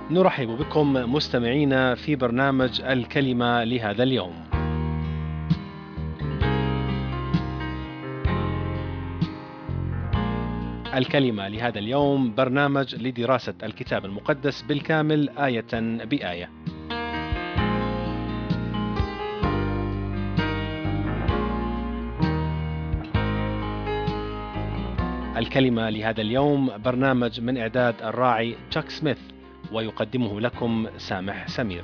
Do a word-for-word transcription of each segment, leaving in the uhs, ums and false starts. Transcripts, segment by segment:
نرحب بكم مستمعينا في برنامج الكلمة لهذا اليوم. الكلمة لهذا اليوم برنامج لدراسة الكتاب المقدس بالكامل آية بآية. الكلمة لهذا اليوم برنامج من إعداد الراعي تشاك سميث، ويقدمه لكم سامح سمير.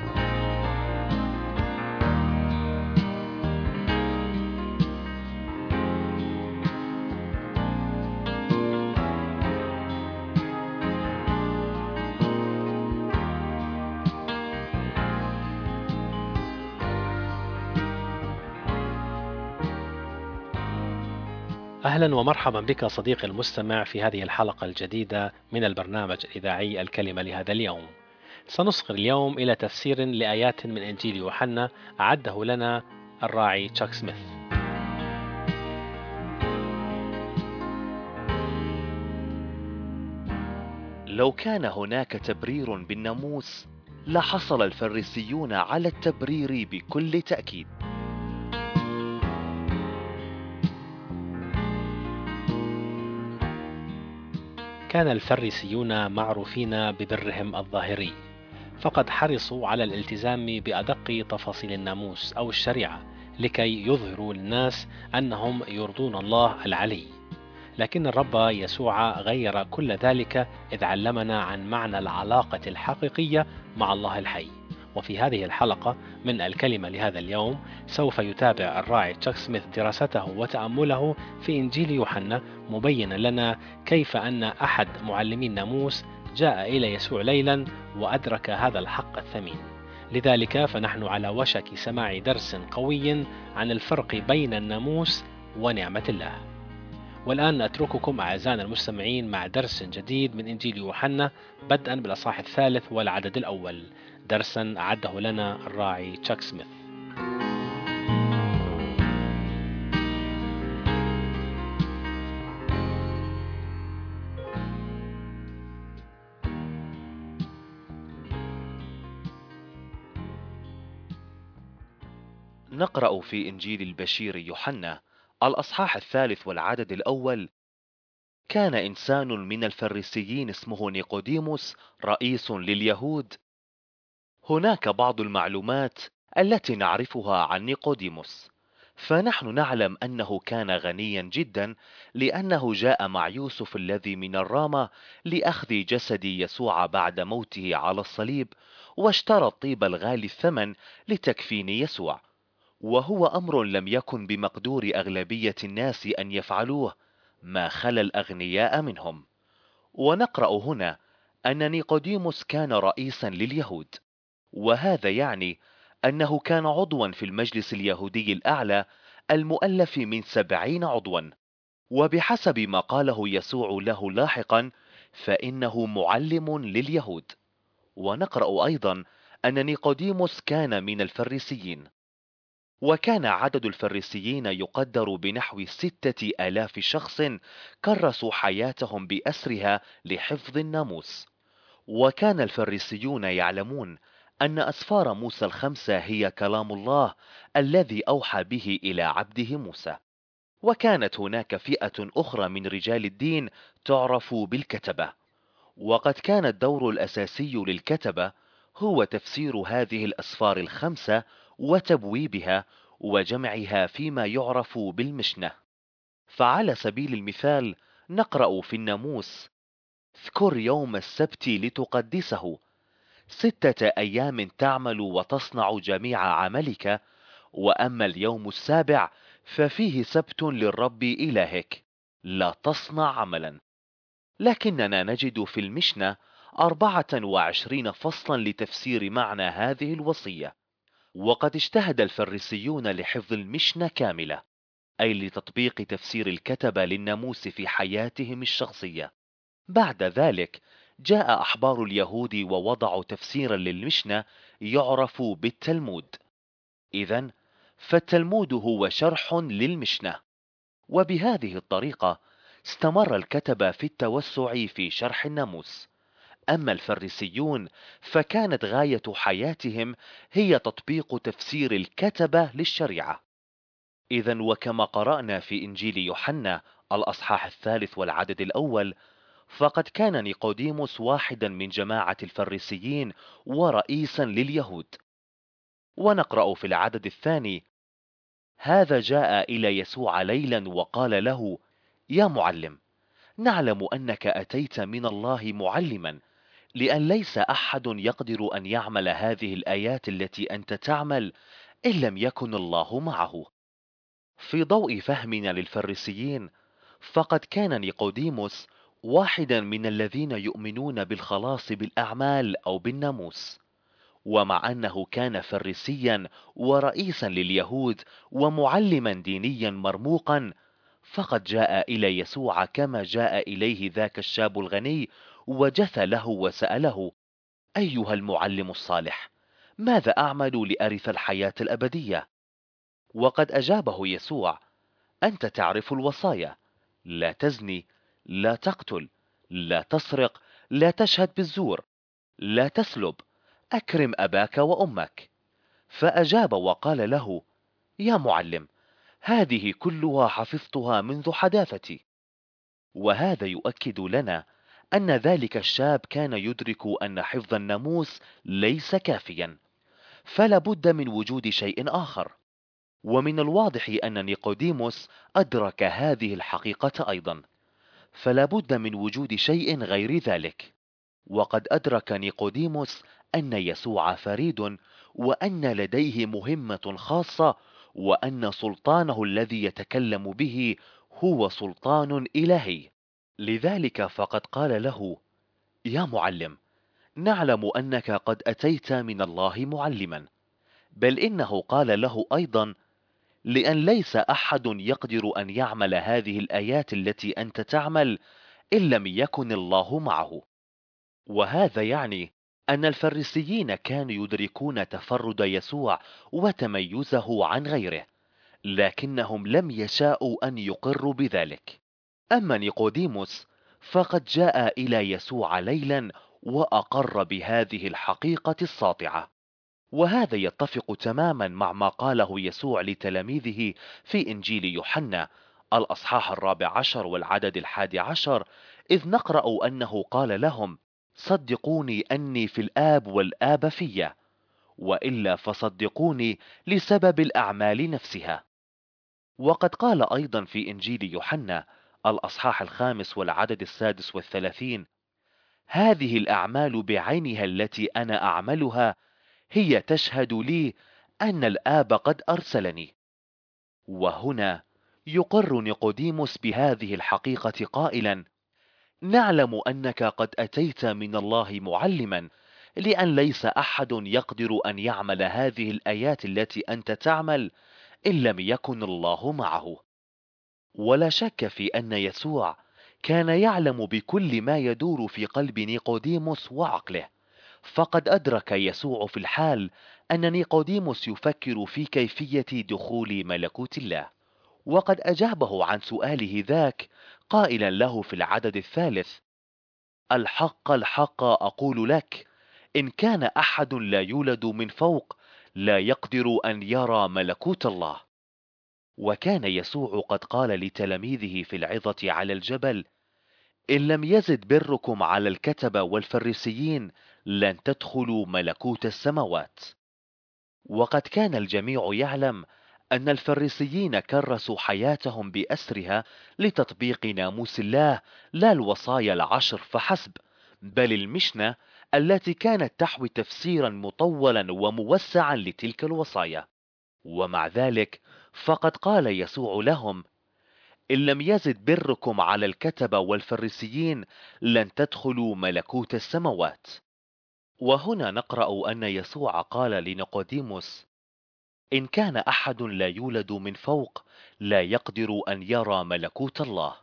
أهلا ومرحبا بك صديقي المستمع في هذه الحلقة الجديدة من البرنامج الإذاعي الكلمة لهذا اليوم. سنصغر اليوم إلى تفسير لآيات من إنجيل يوحنا أعده لنا الراعي تشاك سميث. لو كان هناك تبرير بالناموس لحصل الفريسيون على التبرير بكل تأكيد. كان الفريسيون معروفين ببرهم الظاهري، فقد حرصوا على الالتزام بأدق تفاصيل الناموس أو الشريعة لكي يظهروا للناس أنهم يرضون الله العلي. لكن الرب يسوع غير كل ذلك إذ علمنا عن معنى العلاقة الحقيقية مع الله الحي. وفي هذه الحلقة من الكلمة لهذا اليوم سوف يتابع الراعي تشاك سميث دراسته وتأمله في إنجيل يوحنا، مبينا لنا كيف أن أحد معلمي الناموس جاء إلى يسوع ليلا وأدرك هذا الحق الثمين. لذلك فنحن على وشك سماع درس قوي عن الفرق بين الناموس ونعمة الله. والآن أترككم أعزائنا المستمعين مع درس جديد من إنجيل يوحنا، بدءا بالأصحاح الثالث والعدد الأول، درسا أعده لنا الراعي تشاك سميث. نقرأ في إنجيل البشير يوحنا الأصحاح الثالث والعدد الأول: كان إنسان من الفريسيين اسمه نيقوديموس رئيس لليهود. هناك بعض المعلومات التي نعرفها عن نيقوديموس، فنحن نعلم أنه كان غنيا جدا لأنه جاء مع يوسف الذي من الرامة لأخذ جسد يسوع بعد موته على الصليب، واشترى الطيب الغالي الثمن لتكفين يسوع، وهو أمر لم يكن بمقدور أغلبية الناس أن يفعلوه ما خلا الأغنياء منهم. ونقرأ هنا أن نيقوديموس كان رئيسا لليهود، وهذا يعني أنه كان عضوا في المجلس اليهودي الأعلى المؤلف من سبعين عضوا، وبحسب ما قاله يسوع له لاحقا فإنه معلم لليهود. ونقرأ أيضا أن نيقوديموس كان من الفريسيين، وكان عدد الفريسيين يقدر بنحو ستة آلاف شخص كرسوا حياتهم بأسرها لحفظ الناموس. وكان الفريسيون يعلمون أن أسفار موسى الخمسة هي كلام الله الذي أوحى به إلى عبده موسى. وكانت هناك فئة أخرى من رجال الدين تعرف بالكتبة، وقد كان الدور الأساسي للكتبة هو تفسير هذه الأسفار الخمسة وتبويبها وجمعها فيما يعرف بالمشنة. فعلى سبيل المثال نقرأ في الناموس: اذكر يوم السبت لتقدسه، ستة أيام تعمل وتصنع جميع عملك، وأما اليوم السابع ففيه سبت للرب إلهك، لا تصنع عملا. لكننا نجد في المشنة أربعة وعشرين فصلا لتفسير معنى هذه الوصية. وقد اجتهد الفريسيون لحفظ المشنة كاملة، أي لتطبيق تفسير الكتبة للناموس في حياتهم الشخصية. بعد ذلك جاء أحبار اليهود ووضعوا تفسيرا للمشنة يعرف بالتلمود. إذن فالتلمود هو شرح للمشنة، وبهذه الطريقة استمر الكتبة في التوسع في شرح الناموس، أما الفريسيون فكانت غاية حياتهم هي تطبيق تفسير الكتبة للشريعة. إذا وكما قرأنا في إنجيل يوحنا الأصحاح الثالث والعدد الأول، فقد كان نيقوديموس واحدا من جماعة الفريسيين ورئيسا لليهود. ونقرأ في العدد الثاني: هذا جاء إلى يسوع ليلا وقال له: يا معلم، نعلم أنك أتيت من الله معلما، لأن ليس أحد يقدر أن يعمل هذه الآيات التي أنت تعمل إن لم يكن الله معه. في ضوء فهمنا للفريسيين، فقد كان نيقوديموس واحدا من الذين يؤمنون بالخلاص بالأعمال أو بالناموس. ومع أنه كان فريسيا ورئيسا لليهود ومعلما دينيا مرموقا، فقد جاء إلى يسوع كما جاء إليه ذاك الشاب الغني وجثى له وسأله: أيها المعلم الصالح، ماذا أعمل لأرث الحياة الأبدية؟ وقد أجابه يسوع: أنت تعرف الوصايا: لا تزني، لا تقتل، لا تسرق، لا تشهد بالزور، لا تسلب، أكرم أباك وأمك. فأجاب وقال له: يا معلم، هذه كلها حفظتها منذ حداثتي. وهذا يؤكد لنا أن ذلك الشاب كان يدرك أن حفظ الناموس ليس كافيا، فلا بد من وجود شيء آخر. ومن الواضح أن نيقوديموس أدرك هذه الحقيقة أيضا، فلا بد من وجود شيء غير ذلك. وقد أدرك نيقوديموس أن يسوع فريد، وأن لديه مهمة خاصة، وأن سلطانه الذي يتكلم به هو سلطان إلهي. لذلك فقد قال له: يا معلم، نعلم أنك قد أتيت من الله معلما. بل إنه قال له أيضا: لأن ليس أحد يقدر أن يعمل هذه الآيات التي أنت تعمل إن لم يكن الله معه. وهذا يعني أن الفريسيين كانوا يدركون تفرد يسوع وتميزه عن غيره، لكنهم لم يشاءوا أن يقروا بذلك. أما نيقوديموس فقد جاء إلى يسوع ليلا وأقر بهذه الحقيقة الساطعة. وهذا يتفق تماما مع ما قاله يسوع لتلاميذه في إنجيل يوحنا الأصحاح الرابع عشر والعدد الحادي عشر، إذ نقرأ أنه قال لهم: صدقوني أني في الآب والآب في، وإلا فصدقوني لسبب الأعمال نفسها. وقد قال أيضا في إنجيل يوحنا الأصحاح الخامس والعدد السادس والثلاثين: هذه الأعمال بعينها التي أنا أعملها هي تشهد لي أن الآب قد أرسلني. وهنا يقر نيقوديموس بهذه الحقيقة قائلا: نعلم أنك قد أتيت من الله معلما، لأن ليس أحد يقدر أن يعمل هذه الآيات التي أنت تعمل إن لم يكن الله معه. ولا شك في أن يسوع كان يعلم بكل ما يدور في قلب نيقوديموس وعقله، فقد أدرك يسوع في الحال أن نيقوديموس يفكر في كيفية دخول ملكوت الله. وقد أجابه عن سؤاله ذاك قائلا له في العدد الثالث: الحق الحق أقول لك، إن كان أحد لا يولد من فوق لا يقدر أن يرى ملكوت الله. وكان يسوع قد قال لتلاميذه في العظة على الجبل: إن لم يزد بركم على الكتبة والفريسيين لن تدخلوا ملكوت السماوات. وقد كان الجميع يعلم أن الفريسيين كرسوا حياتهم بأسرها لتطبيق ناموس الله، لا الوصايا العشر فحسب، بل المشنة التي كانت تحوي تفسيرا مطولا وموسعا لتلك الوصايا. ومع ذلك فقد قال يسوع لهم: إن لم يزد بركم على الكتبة والفريسيين لن تدخلوا ملكوت السماوات. وهنا نقرأ أن يسوع قال لنيقوديموس: إن كان أحد لا يولد من فوق لا يقدر أن يرى ملكوت الله.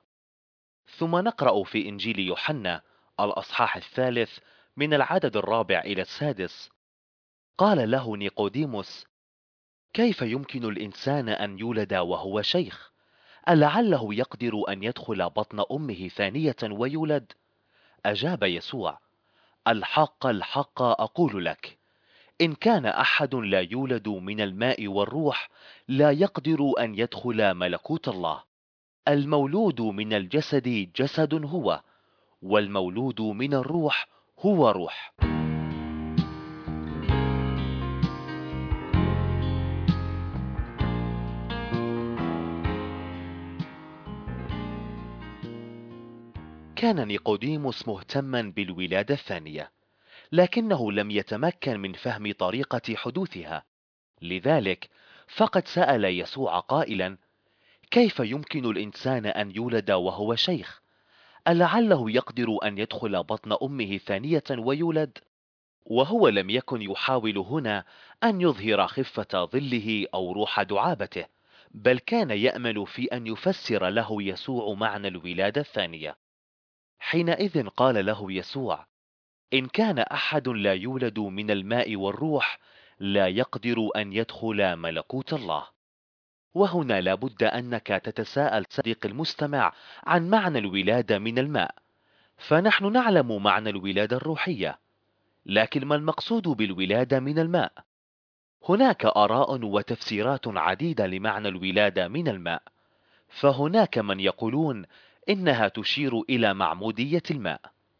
ثم نقرأ في إنجيل يوحنا الأصحاح الثالث من العدد الرابع إلى السادس: قال له نيقوديموس: كيف يمكن الإنسان أن يولد وهو شيخ؟ ألعله يقدر أن يدخل بطن أمه ثانية ويولد؟ أجاب يسوع: الحق الحق أقول لك، إن كان أحد لا يولد من الماء والروح لا يقدر أن يدخل ملكوت الله. المولود من الجسد جسد هو، والمولود من الروح هو روح. كان نيقوديموس مهتما بالولادة الثانية، لكنه لم يتمكن من فهم طريقة حدوثها. لذلك فقد سأل يسوع قائلا: كيف يمكن الإنسان أن يولد وهو شيخ؟ ألعله يقدر أن يدخل بطن أمه ثانية ويولد؟ وهو لم يكن يحاول هنا أن يظهر خفة ظله أو روح دعابته، بل كان يأمل في أن يفسر له يسوع معنى الولادة الثانية. حينئذ قال له يسوع: إن كان أحد لا يولد من الماء والروح لا يقدر أن يدخل ملكوت الله. وهنا لابد أنك تتساءل صديقي المستمع عن معنى الولادة من الماء، فنحن نعلم معنى الولادة الروحية، لكن ما المقصود بالولادة من الماء؟ هناك آراء وتفسيرات عديدة لمعنى الولادة من الماء، فهناك من يقولون إنها تشير إلى معمودية الماء،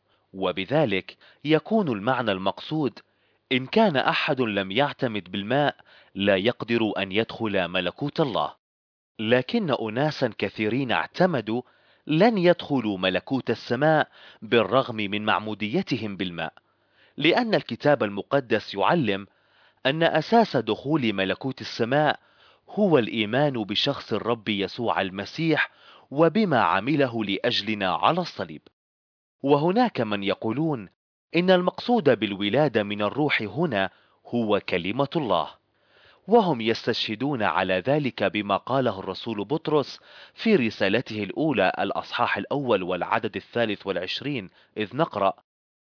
وبذلك يكون المعنى المقصود: إن كان أحد لم يعتمد بالماء لا يقدر أن يدخل ملكوت الله. لكن أناسا كثيرين اعتمدوا لن يدخلوا ملكوت السماء بالرغم من معموديتهم بالماء، لأن الكتاب المقدس يعلم أن أساس دخول ملكوت السماء هو الإيمان بشخص الرب يسوع المسيح وبما عمله لأجلنا على الصليب. وهناك من يقولون إن المقصود بالولادة من الروح هنا هو كلمة الله، وهم يستشهدون على ذلك بما قاله الرسول بطرس في رسالته الأولى الأصحاح الأول والعدد الثالث والعشرين، إذ نقرأ: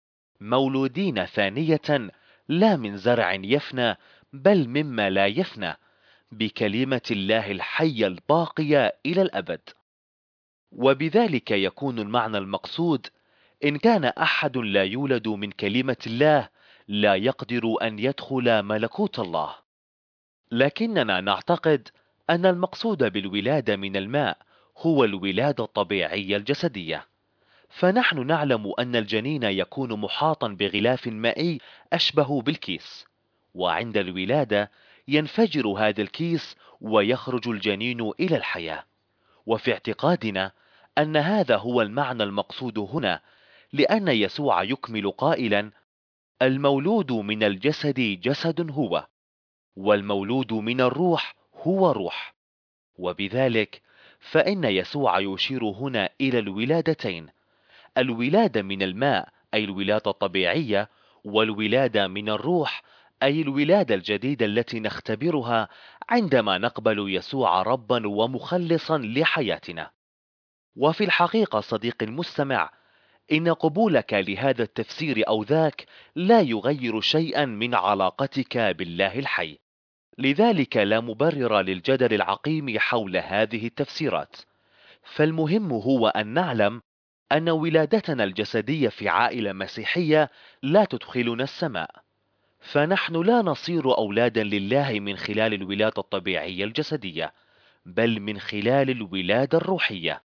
مولودين ثانية لا من زرع يفنى بل مما لا يفنى بكلمة الله الحية الباقية إلى الأبد. وبذلك يكون المعنى المقصود: إن كان أحد لا يولد من كلمة الله لا يقدر أن يدخل ملكوت الله. لكننا نعتقد أن المقصود بالولادة من الماء هو الولادة الطبيعية الجسدية، فنحن نعلم أن الجنين يكون محاطا بغلاف مائي أشبه بالكيس، وعند الولادة ينفجر هذا الكيس ويخرج الجنين إلى الحياة. وفي اعتقادنا أن هذا هو المعنى المقصود هنا، لأن يسوع يكمل قائلا: المولود من الجسد جسد هو، والمولود من الروح هو روح. وبذلك فإن يسوع يشير هنا إلى الولادتين: الولادة من الماء أي الولادة الطبيعية، والولادة من الروح أي الولادة الجديدة التي نختبرها عندما نقبل يسوع ربا ومخلصا لحياتنا. وفي الحقيقة صديقي المستمع، إن قبولك لهذا التفسير أو ذاك لا يغير شيئا من علاقتك بالله الحي، لذلك لا مبرر للجدل العقيم حول هذه التفسيرات. فالمهم هو أن نعلم أن ولادتنا الجسدية في عائلة مسيحية لا تدخلنا السماء، فنحن لا نصير أولادا لله من خلال الولادة الطبيعية الجسدية، بل من خلال الولادة الروحية.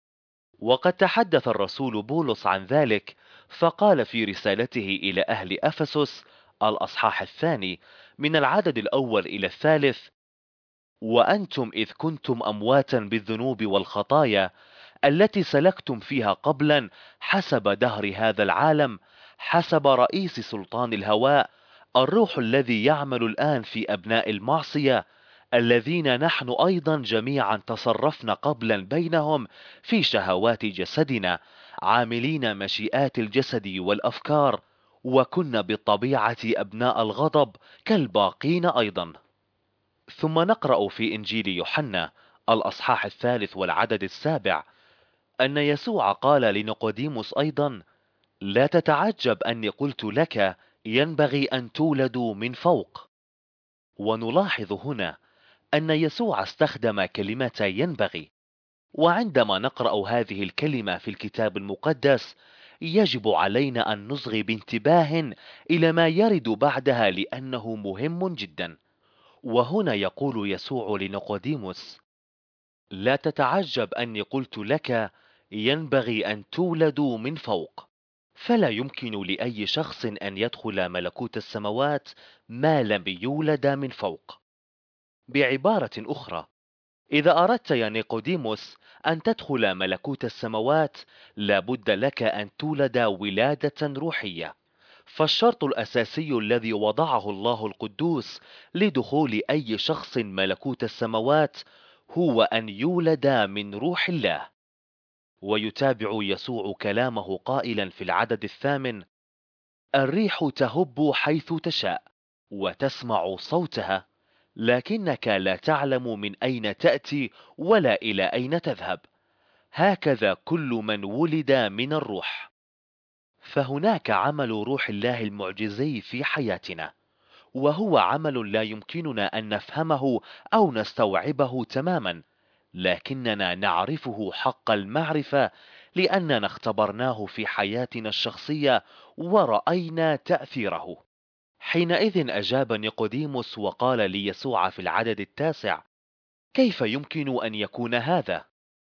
وقد تحدث الرسول بولس عن ذلك، فقال في رسالته إلى أهل أفسس الأصحاح الثاني من العدد الأول إلى الثالث: وأنتم إذ كنتم أمواتا بالذنوب والخطايا التي سلكتم فيها قبلا حسب دهر هذا العالم، حسب رئيس سلطان الهواء، الروح الذي يعمل الآن في أبناء المعصية، الذين نحن أيضا جميعا تصرفنا قبلا بينهم في شهوات جسدنا، عاملين مشيئات الجسد والأفكار، وكنا بالطبيعة أبناء الغضب كالباقين أيضا. ثم نقرأ في إنجيل يوحنا الأصحاح الثالث والعدد السابع أن يسوع قال لنيقوديموس أيضا: لا تتعجب أني قلت لك ينبغي أن تولدوا من فوق. ونلاحظ هنا أن يسوع استخدم كلمة ينبغي، وعندما نقرأ هذه الكلمة في الكتاب المقدس يجب علينا أن نصغي بانتباه إلى ما يرد بعدها لأنه مهم جدا. وهنا يقول يسوع لنيقوديموس: لا تتعجب أني قلت لك ينبغي أن تولدوا من فوق. فلا يمكن لأي شخص أن يدخل ملكوت السماوات ما لم يولد من فوق. بعبارة أخرى، إذا أردت يا نيقوديموس أن تدخل ملكوت السماوات لابد لك أن تولد ولادة روحية. فالشرط الأساسي الذي وضعه الله القدوس لدخول أي شخص ملكوت السماوات هو أن يولد من روح الله. ويتابع يسوع كلامه قائلا في العدد الثامن: الريح تهب حيث تشاء وتسمع صوتها، لكنك لا تعلم من أين تأتي ولا إلى أين تذهب، هكذا كل من ولد من الروح. فهناك عمل روح الله المعجزي في حياتنا، وهو عمل لا يمكننا أن نفهمه أو نستوعبه تماما، لكننا نعرفه حق المعرفة لأننا اختبرناه في حياتنا الشخصية ورأينا تأثيره. حينئذ أجاب نيقوديموس وقال ليسوع في العدد التاسع: كيف يمكن أن يكون هذا؟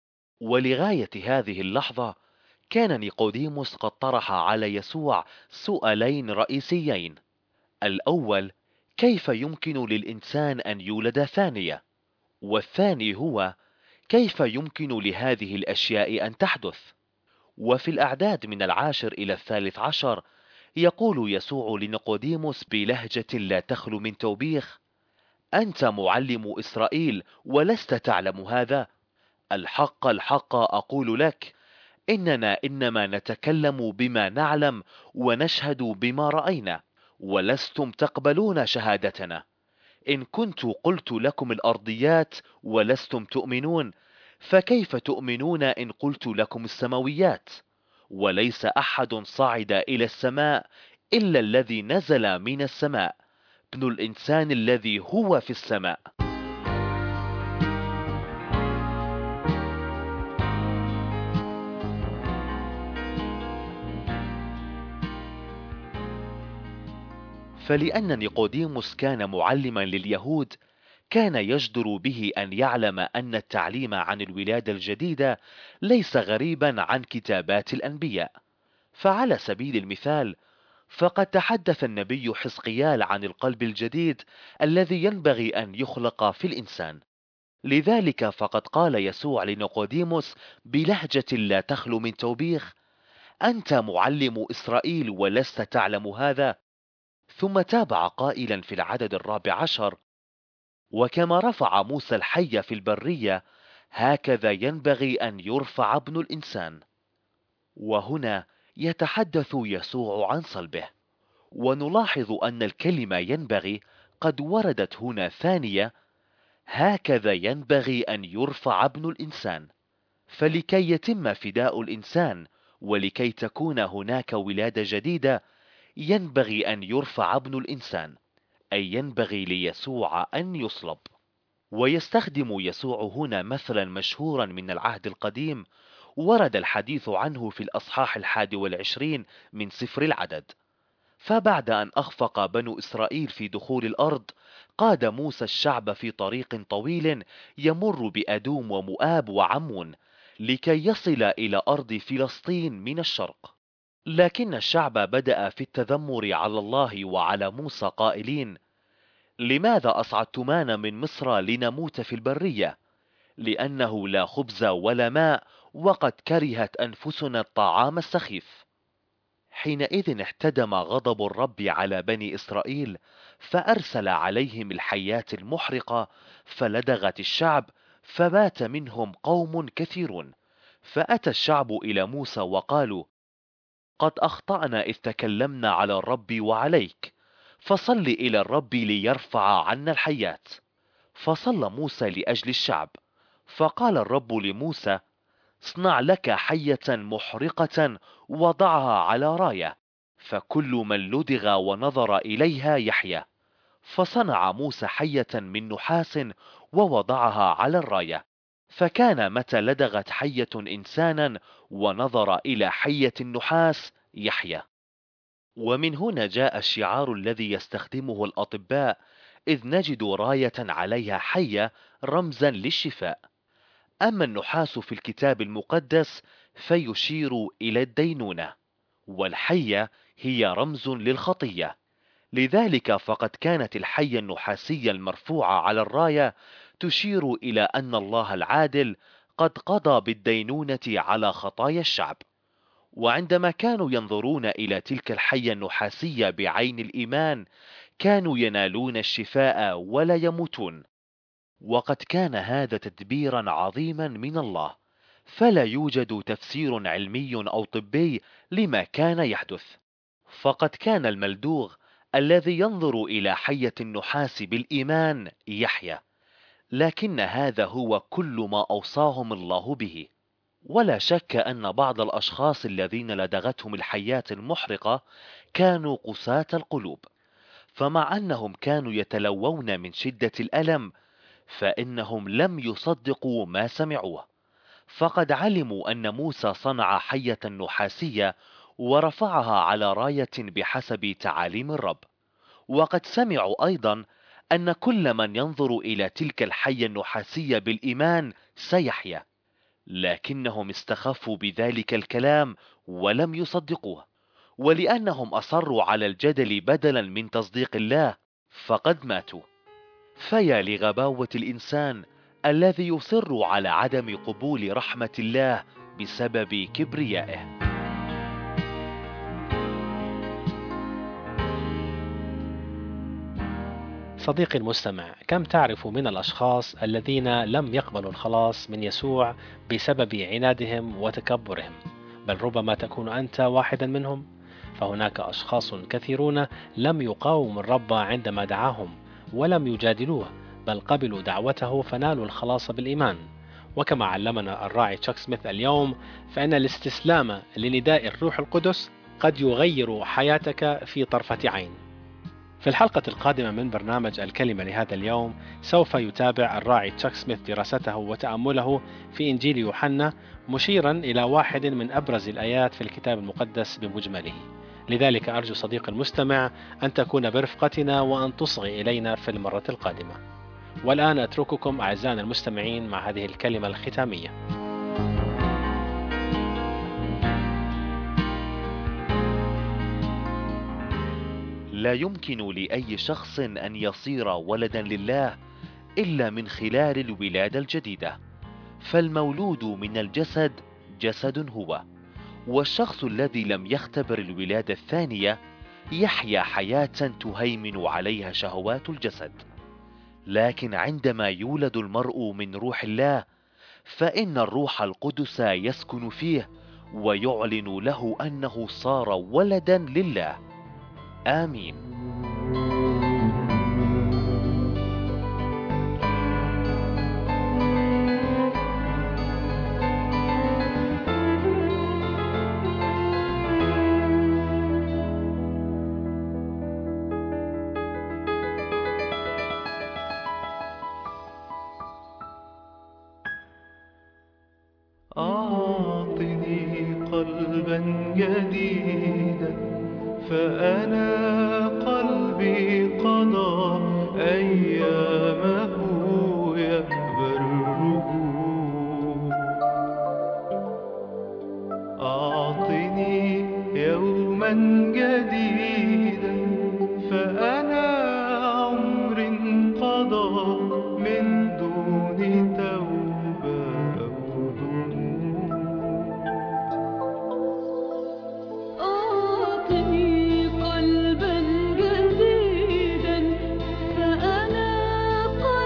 ولغاية هذه اللحظة كان نيقوديموس قد طرح على يسوع سؤالين رئيسيين. الأول: كيف يمكن للإنسان أن يولد ثانية؟ والثاني هو: كيف يمكن لهذه الأشياء أن تحدث؟ وفي الأعداد من العاشر إلى الثالث عشر يقول يسوع لنيقوديموس بلهجة لا تخلو من توبيخ: أنت معلم إسرائيل ولست تعلم هذا؟ الحق الحق أقول لك، إننا إنما نتكلم بما نعلم ونشهد بما رأينا، ولستم تقبلون شهادتنا. إن كنت قلت لكم الأرضيات ولستم تؤمنون، فكيف تؤمنون إن قلت لكم السماويات؟ وليس أحد صعد إلى السماء إلا الذي نزل من السماء، ابن الإنسان الذي هو في السماء. فلأن نيقوديموس كان معلما لليهود، كان يجدر به أن يعلم أن التعليم عن الولادة الجديدة ليس غريبا عن كتابات الأنبياء. فعلى سبيل المثال، فقد تحدث النبي حزقيال عن القلب الجديد الذي ينبغي أن يخلق في الإنسان. لذلك فقد قال يسوع لنيقوديموس بلهجة لا تخلو من توبيخ: أنت معلم إسرائيل ولست تعلم هذا؟ ثم تابع قائلا في العدد الرابع عشر: وكما رفع موسى الحي في البرية، هكذا ينبغي أن يرفع ابن الإنسان. وهنا يتحدث يسوع عن صلبه، ونلاحظ أن الكلمة ينبغي قد وردت هنا ثانية: هكذا ينبغي أن يرفع ابن الإنسان. فلكي يتم فداء الإنسان ولكي تكون هناك ولادة جديدة، ينبغي أن يرفع ابن الإنسان، أي ينبغي ليسوع أن يصلب. ويستخدم يسوع هنا مثلا مشهورا من العهد القديم ورد الحديث عنه في الأصحاح الحادي والعشرين من سفر العدد. فبعد أن أخفق بنو إسرائيل في دخول الأرض، قاد موسى الشعب في طريق طويل يمر بأدوم ومؤاب وعمون لكي يصل إلى أرض فلسطين من الشرق. لكن الشعب بدأ في التذمر على الله وعلى موسى قائلين: لماذا أصعدتمانا من مصر لنموت في البرية؟ لأنه لا خبز ولا ماء، وقد كرهت أنفسنا الطعام السخيف. حينئذ احتدم غضب الرب على بني إسرائيل، فأرسل عليهم الحيات المحرقة فلدغت الشعب، فمات منهم قوم كثيرون. فأتى الشعب إلى موسى وقالوا: قد أخطأنا إذ تكلمنا على الرب وعليك، فصل إلى الرب ليرفع عنا الحيات. فصلى موسى لأجل الشعب، فقال الرب لموسى: اصنع لك حية محرقة وضعها على راية، فكل من لدغ ونظر إليها يحيا. فصنع موسى حية من نحاس ووضعها على الراية. فكان متى لدغت حية إنسانا ونظر إلى حية النحاس يحيا. ومن هنا جاء الشعار الذي يستخدمه الأطباء، إذ نجد راية عليها حية رمزا للشفاء. أما النحاس في الكتاب المقدس فيشير إلى الدينونة، والحية هي رمز للخطية. لذلك فقد كانت الحية النحاسية المرفوعة على الراية تشير إلى أن الله العادل قد قضى بالدينونة على خطايا الشعب. وعندما كانوا ينظرون إلى تلك الحية النحاسية بعين الإيمان كانوا ينالون الشفاء ولا يموتون. وقد كان هذا تدبيرا عظيما من الله، فلا يوجد تفسير علمي أو طبي لما كان يحدث. فقد كان الملدوغ الذي ينظر إلى حية النحاس بالإيمان يحيا، لكن هذا هو كل ما أوصاهم الله به. ولا شك أن بعض الأشخاص الذين لدغتهم الحيات المحرقة كانوا قساة القلوب، فمع أنهم كانوا يتلوون من شدة الألم فإنهم لم يصدقوا ما سمعوه. فقد علموا أن موسى صنع حية نحاسية ورفعها على راية بحسب تعاليم الرب، وقد سمعوا أيضا أن كل من ينظر إلى تلك الحية النحاسية بالإيمان سيحيا، لكنهم استخفوا بذلك الكلام ولم يصدقوه. ولأنهم أصروا على الجدل بدلا من تصديق الله فقد ماتوا. فيا لغباوة الإنسان الذي يصر على عدم قبول رحمة الله بسبب كبريائه. صديقي المستمع، كم تعرف من الأشخاص الذين لم يقبلوا الخلاص من يسوع بسبب عنادهم وتكبرهم؟ بل ربما تكون أنت واحدا منهم. فهناك أشخاص كثيرون لم يقاوموا الرب عندما دعاهم ولم يجادلوه، بل قبلوا دعوته فنالوا الخلاص بالإيمان. وكما علمنا الراعي تشاك سميث اليوم، فإن الاستسلام لنداء الروح القدس قد يغير حياتك في طرفة عين. في الحلقة القادمة من برنامج الكلمة لهذا اليوم سوف يتابع الراعي تشاك سميث دراسته وتأمله في إنجيل يوحنا، مشيرا إلى واحد من أبرز الآيات في الكتاب المقدس بمجمله. لذلك أرجو صديق المستمع أن تكون برفقتنا وأن تصغي إلينا في المرة القادمة. والآن أترككم أعزائنا المستمعين مع هذه الكلمة الختامية. لا يمكن لأي شخص أن يصير ولدا لله إلا من خلال الولادة الجديدة، فالمولود من الجسد جسد هو، والشخص الذي لم يختبر الولادة الثانية يحيا حياة تهيمن عليها شهوات الجسد. لكن عندما يولد المرء من روح الله فإن الروح القدس يسكن فيه ويعلن له أنه صار ولدا لله. آمين. أعطني قلبا جديدا فأنا قلبي قضى أيامه يبره. أعطني يوما جديدا فأنا عمر قضى من دون توبة أو دموع. أعطني قلبا جديدا فأنا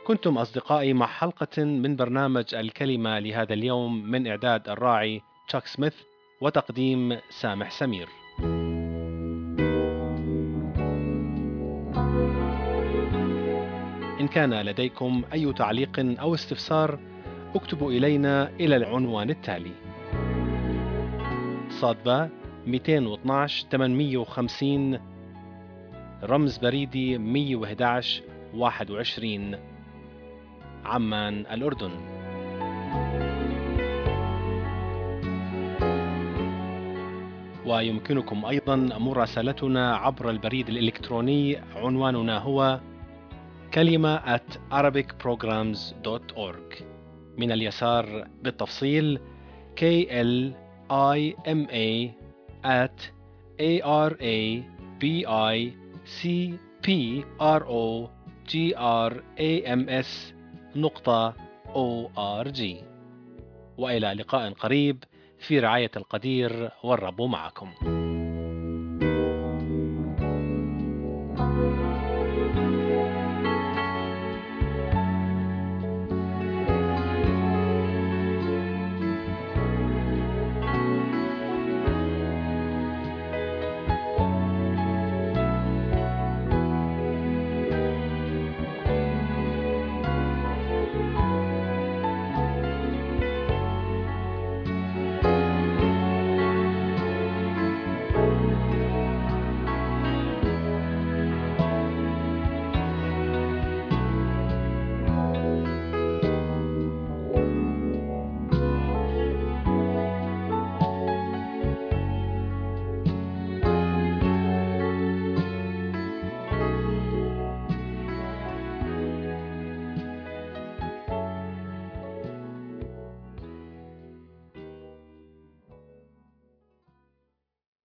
كنتم أصدقائي مع حلقة من برنامج الكلمة لهذا اليوم من إعداد الراعي تشاك سميث وتقديم سامح سمير. إن كان لديكم أي تعليق أو استفسار اكتبوا إلينا إلى العنوان التالي: صادبة مئتين واثناشر ثمانمئة وخمسين، رمز بريدي مئة وأحد عشر واحد وعشرين، عمان الأردن. ويمكنكم أيضا مراسلتنا عبر البريد الإلكتروني، عنواننا هو كلمة at arabic programs dot org. من اليسار بالتفصيل K L I M A at A R A B I C P R O G R A M S نقطة O R G. وإلى لقاء قريب في رعاية القدير، والرب معكم.